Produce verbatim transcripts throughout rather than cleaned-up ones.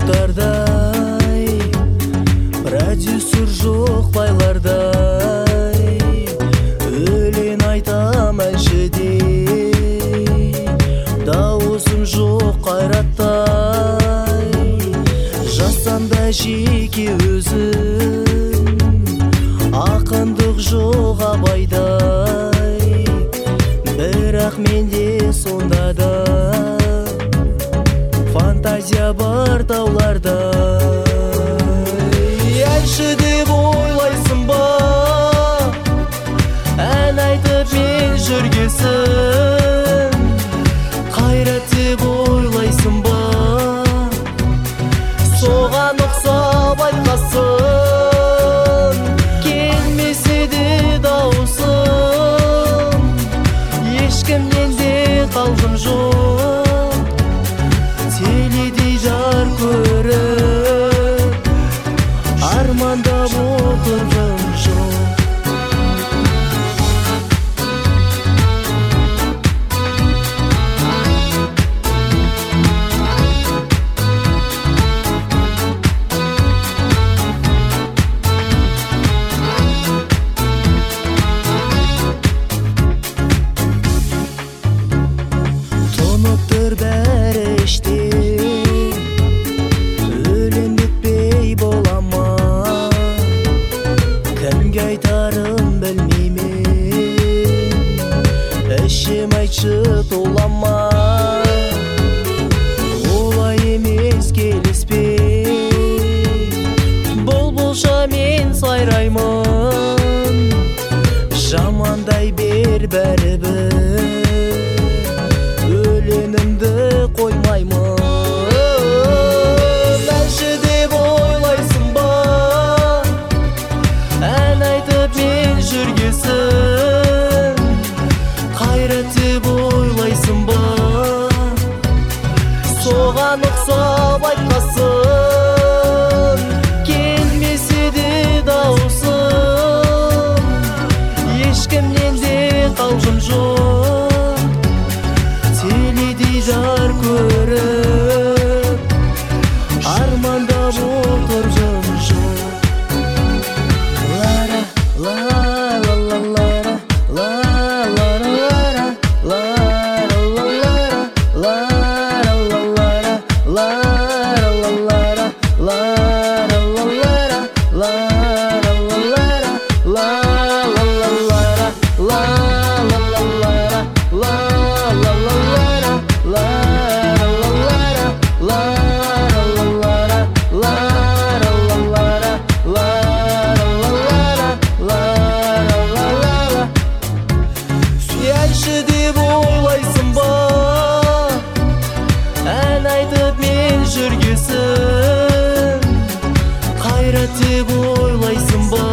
Мұхтардай, продюсер жоқ байлардай, өлең айтам әншідей, дауысым жоқ қайраттай, жасанда жеке өзім, ақындық жоқ абайдай, бірақ менде сонда да фантазия бар тауларда. Әнші деп ойлайсың ба, ән айтып мен жүргесін, қайрат деп ойлайсың ба, соған ұқсап айтқасын, келмесе де дауысым, ешкімнен де қалғым жоқ, теледидар көріп армандап отырғым жоқ. Тұнып тұр бәрі іште, өлең бітпей бола ма, кімге айтарым білмеймін, ішім айтшы тола ма, олай емес келіспей, бұлбұлша мен сайраймын, жамандай бер бәрібір, өлеңімді қоймаймын. Әнші деп ойлайсың ба, ән айтып мен жүргесін, қайрат деп ойлайсың ба, соған ұқсап айтқасын, келмесе де дауысым, ешкімнен де қалғым жоқ, теледидар көріп армандап отырғым жоқ. Лара, ла, ла, ла, лара, ла, лара, лара, лара, лара, лара, лара, лара, лара, лара, лара, Әнші деп ойлайсың ба, ән айтып мен жүргесін, қайрат деп ойлайсың ба,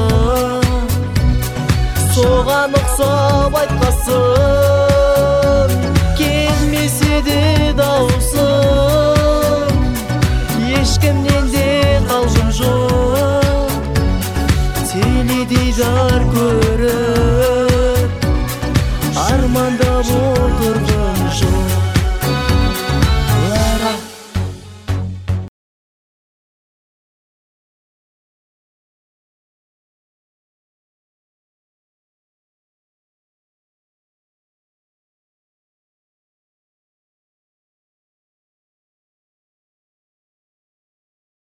соған ұқсап айтқасын, келмесе де дауысым, ешкімнен де қалғым жоқ, теледидар көріп армандап